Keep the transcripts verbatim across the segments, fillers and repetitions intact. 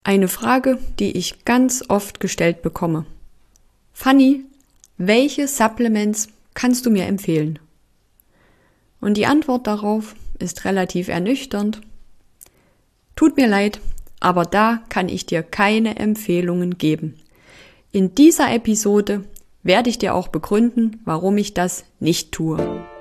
Eine Frage, die ich ganz oft gestellt bekomme. Fanny, welche Supplements kannst du mir empfehlen? Und die Antwort darauf ist relativ ernüchternd. Tut mir leid, aber da kann ich dir keine Empfehlungen geben. In dieser Episode werde ich dir auch begründen, warum ich das nicht tue.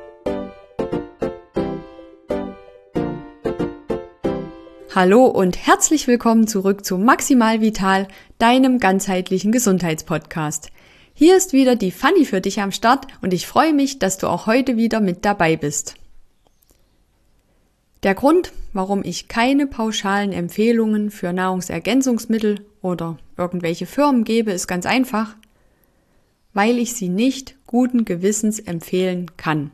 Hallo und herzlich willkommen zurück zu Maximal Vital, deinem ganzheitlichen Gesundheitspodcast. Hier ist wieder die Fanny für dich am Start und ich freue mich, dass du auch heute wieder mit dabei bist. Der Grund, warum ich keine pauschalen Empfehlungen für Nahrungsergänzungsmittel oder irgendwelche Firmen gebe, ist ganz einfach, weil ich sie nicht guten Gewissens empfehlen kann.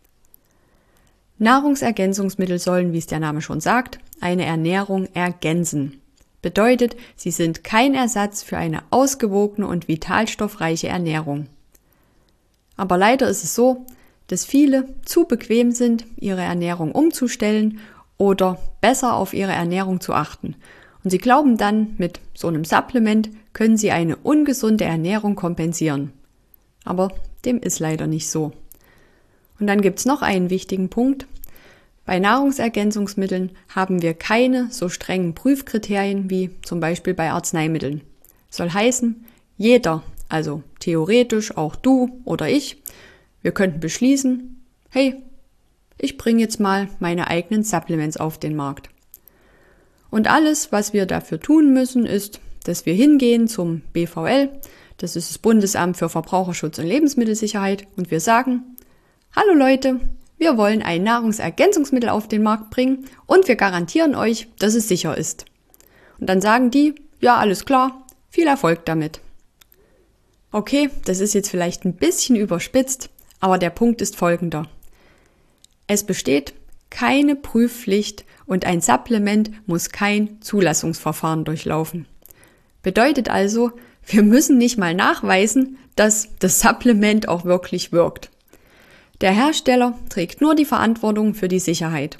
Nahrungsergänzungsmittel sollen, wie es der Name schon sagt, eine Ernährung ergänzen. Bedeutet, sie sind kein Ersatz für eine ausgewogene und vitalstoffreiche Ernährung. Aber leider ist es so, dass viele zu bequem sind, ihre Ernährung umzustellen oder besser auf ihre Ernährung zu achten. Und sie glauben dann, mit so einem Supplement können sie eine ungesunde Ernährung kompensieren. Aber dem ist leider nicht so. Und dann gibt's noch einen wichtigen Punkt. Bei Nahrungsergänzungsmitteln haben wir keine so strengen Prüfkriterien wie zum Beispiel bei Arzneimitteln. Soll heißen, jeder, also theoretisch auch du oder ich, wir könnten beschließen, hey, ich bringe jetzt mal meine eigenen Supplements auf den Markt. Und alles, was wir dafür tun müssen, ist, dass wir hingehen zum B V L, das ist das Bundesamt für Verbraucherschutz und Lebensmittelsicherheit, und wir sagen, hallo Leute, wir wollen ein Nahrungsergänzungsmittel auf den Markt bringen und wir garantieren euch, dass es sicher ist. Und dann sagen die, ja, alles klar, viel Erfolg damit. Okay, das ist jetzt vielleicht ein bisschen überspitzt, aber der Punkt ist folgender. Es besteht keine Prüfpflicht und ein Supplement muss kein Zulassungsverfahren durchlaufen. Bedeutet also, wir müssen nicht mal nachweisen, dass das Supplement auch wirklich wirkt. Der Hersteller trägt nur die Verantwortung für die Sicherheit.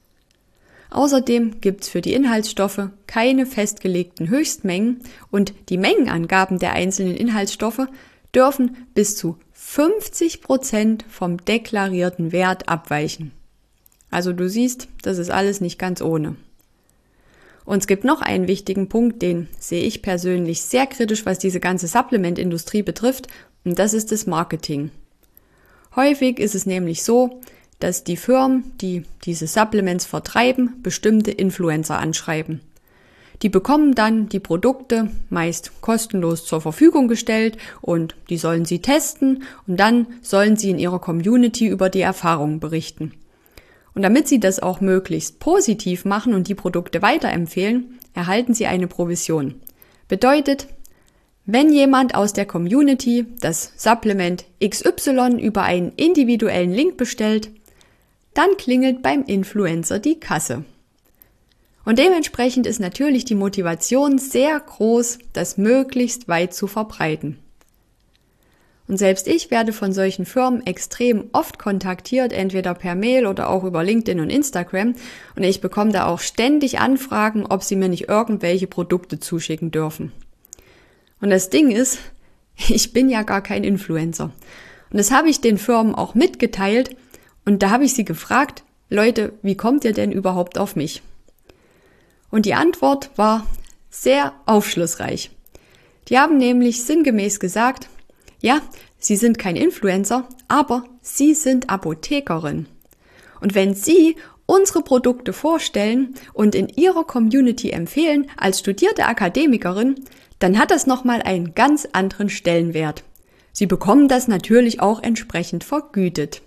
Außerdem gibt es für die Inhaltsstoffe keine festgelegten Höchstmengen und die Mengenangaben der einzelnen Inhaltsstoffe dürfen bis zu fünfzig Prozent vom deklarierten Wert abweichen. Also du siehst, das ist alles nicht ganz ohne. Und es gibt noch einen wichtigen Punkt, den sehe ich persönlich sehr kritisch, was diese ganze Supplementindustrie betrifft, und das ist das Marketing. Häufig ist es nämlich so, dass die Firmen, die diese Supplements vertreiben, bestimmte Influencer anschreiben. Die bekommen dann die Produkte meist kostenlos zur Verfügung gestellt und die sollen sie testen und dann sollen sie in ihrer Community über die Erfahrungen berichten. Und damit sie das auch möglichst positiv machen und die Produkte weiterempfehlen, erhalten sie eine Provision. Bedeutet, wenn jemand aus der Community das Supplement X Y über einen individuellen Link bestellt, dann klingelt beim Influencer die Kasse. Und dementsprechend ist natürlich die Motivation sehr groß, das möglichst weit zu verbreiten. Und selbst ich werde von solchen Firmen extrem oft kontaktiert, entweder per Mail oder auch über LinkedIn und Instagram. Und ich bekomme da auch ständig Anfragen, ob sie mir nicht irgendwelche Produkte zuschicken dürfen. Und das Ding ist, ich bin ja gar kein Influencer. Und das habe ich den Firmen auch mitgeteilt und da habe ich sie gefragt, Leute, wie kommt ihr denn überhaupt auf mich? Und die Antwort war sehr aufschlussreich. Die haben nämlich sinngemäß gesagt, ja, sie sind kein Influencer, aber sie sind Apothekerin. Und wenn sie unsere Produkte vorstellen und in ihrer Community empfehlen als studierte Akademikerin, dann hat das nochmal einen ganz anderen Stellenwert. Sie bekommen das natürlich auch entsprechend vergütet.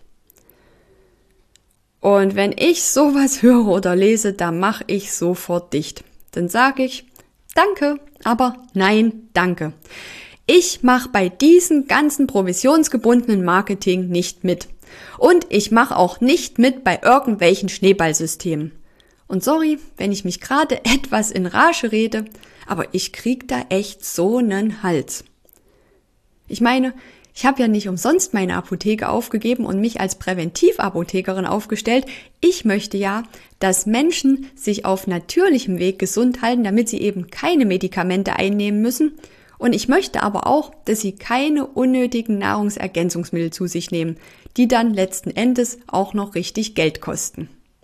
Und wenn ich sowas höre oder lese, dann mache ich sofort dicht. Dann sage ich, danke, aber nein, danke. Ich mache bei diesem ganzen provisionsgebundenen Marketing nicht mit. Und ich mache auch nicht mit bei irgendwelchen Schneeballsystemen. Und sorry, wenn ich mich gerade etwas in Rage rede, aber ich krieg da echt so nen Hals. Ich meine, Ich habe ja nicht umsonst meine Apotheke aufgegeben und mich als Präventivapothekerin aufgestellt. Ich möchte ja, dass Menschen sich auf natürlichem Weg gesund halten, damit sie eben keine Medikamente einnehmen müssen. Und ich möchte aber auch, dass sie keine unnötigen Nahrungsergänzungsmittel zu sich nehmen, die dann letzten Endes auch noch richtig Geld kosten.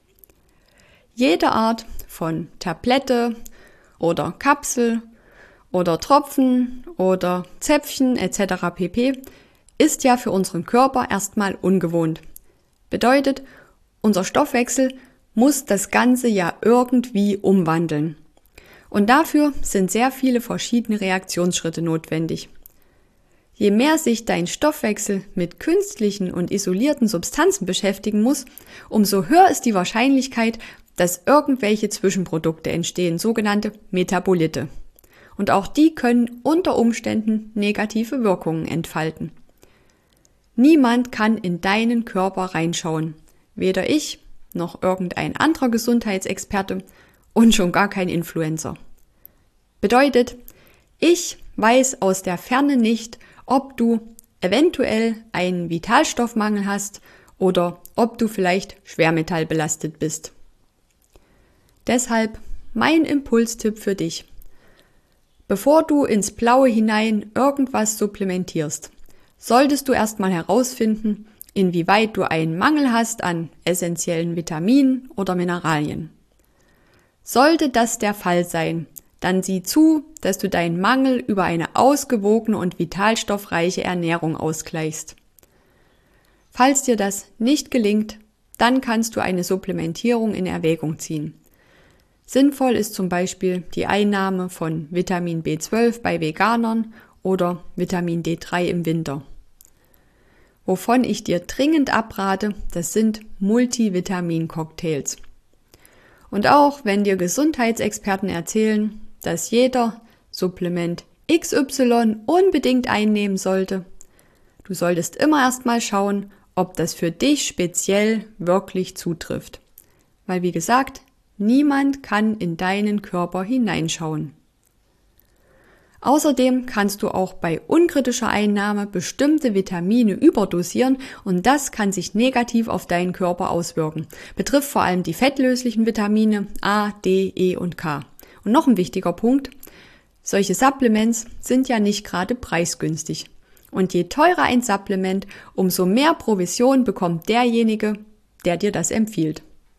Jede Art von Tablette oder Kapsel oder Tropfen oder Zäpfchen et cetera pp. Ist ja für unseren Körper erstmal ungewohnt. Bedeutet, unser Stoffwechsel muss das Ganze ja irgendwie umwandeln. Und dafür sind sehr viele verschiedene Reaktionsschritte notwendig. Je mehr sich dein Stoffwechsel mit künstlichen und isolierten Substanzen beschäftigen muss, umso höher ist die Wahrscheinlichkeit, dass irgendwelche Zwischenprodukte entstehen, sogenannte Metabolite. Und auch die können unter Umständen negative Wirkungen entfalten. Niemand kann in deinen Körper reinschauen. Weder ich, noch irgendein anderer Gesundheitsexperte und schon gar kein Influencer. Bedeutet, ich weiß aus der Ferne nicht, ob du eventuell einen Vitalstoffmangel hast oder ob du vielleicht schwermetallbelastet bist. Deshalb mein Impulstipp für dich. Bevor du ins Blaue hinein irgendwas supplementierst, solltest du erstmal herausfinden, inwieweit du einen Mangel hast an essentiellen Vitaminen oder Mineralien. Sollte das der Fall sein, dann sieh zu, dass du deinen Mangel über eine ausgewogene und vitalstoffreiche Ernährung ausgleichst. Falls dir das nicht gelingt, dann kannst du eine Supplementierung in Erwägung ziehen. Sinnvoll ist zum Beispiel die Einnahme von Vitamin B zwölf bei Veganern oder Vitamin D drei im Winter. Wovon ich dir dringend abrate, das sind Multivitamin-Cocktails. Und auch wenn dir Gesundheitsexperten erzählen, dass jeder Supplement X Y unbedingt einnehmen sollte, du solltest immer erstmal schauen, ob das für dich speziell wirklich zutrifft. Weil wie gesagt, niemand kann in deinen Körper hineinschauen. Außerdem kannst du auch bei unkritischer Einnahme bestimmte Vitamine überdosieren und das kann sich negativ auf deinen Körper auswirken. Betrifft vor allem die fettlöslichen Vitamine A, D, E und K. Und noch ein wichtiger Punkt, solche Supplements sind ja nicht gerade preisgünstig. Und je teurer ein Supplement, umso mehr Provision bekommt derjenige, der dir das empfiehlt.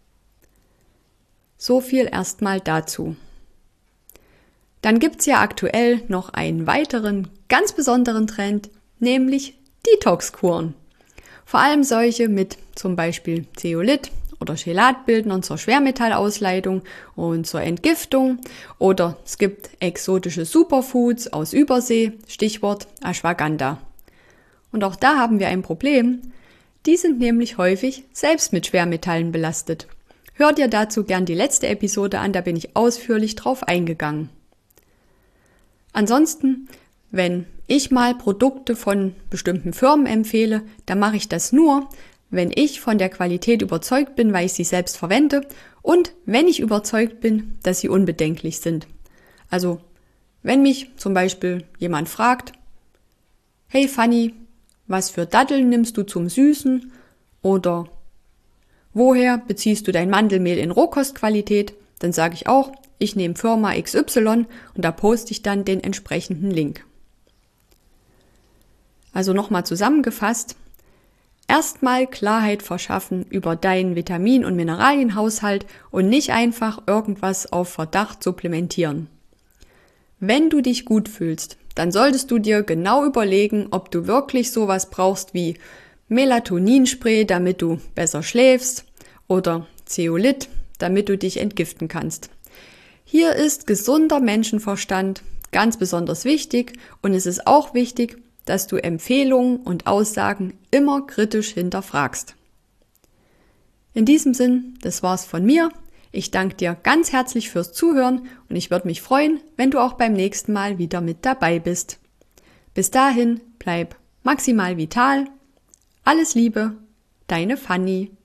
So viel erstmal dazu. Dann gibt's ja aktuell noch einen weiteren, ganz besonderen Trend, nämlich Detox-Kuren. Vor allem solche mit zum Beispiel Zeolit oder Chelatbildnern zur Schwermetallausleitung und zur Entgiftung. Oder es gibt exotische Superfoods aus Übersee, Stichwort Ashwagandha. Und auch da haben wir ein Problem. Die sind nämlich häufig selbst mit Schwermetallen belastet. Hör dir dazu gern die letzte Episode an, da bin ich ausführlich drauf eingegangen. Ansonsten, wenn ich mal Produkte von bestimmten Firmen empfehle, dann mache ich das nur, wenn ich von der Qualität überzeugt bin, weil ich sie selbst verwende und wenn ich überzeugt bin, dass sie unbedenklich sind. Also, wenn mich zum Beispiel jemand fragt, hey Fanny, was für Datteln nimmst du zum Süßen? Oder woher beziehst du dein Mandelmehl in Rohkostqualität? Dann sage ich auch, ich nehme Firma X Y und da poste ich dann den entsprechenden Link. Also nochmal zusammengefasst, erstmal Klarheit verschaffen über deinen Vitamin- und Mineralienhaushalt und nicht einfach irgendwas auf Verdacht supplementieren. Wenn du dich gut fühlst, dann solltest du dir genau überlegen, ob du wirklich sowas brauchst wie Melatoninspray, damit du besser schläfst oder Zeolit, damit du dich entgiften kannst. Hier ist gesunder Menschenverstand ganz besonders wichtig und es ist auch wichtig, dass du Empfehlungen und Aussagen immer kritisch hinterfragst. In diesem Sinn, das war's von mir. Ich danke dir ganz herzlich fürs Zuhören und ich würde mich freuen, wenn du auch beim nächsten Mal wieder mit dabei bist. Bis dahin, bleib maximal vital. Alles Liebe, deine Fanny.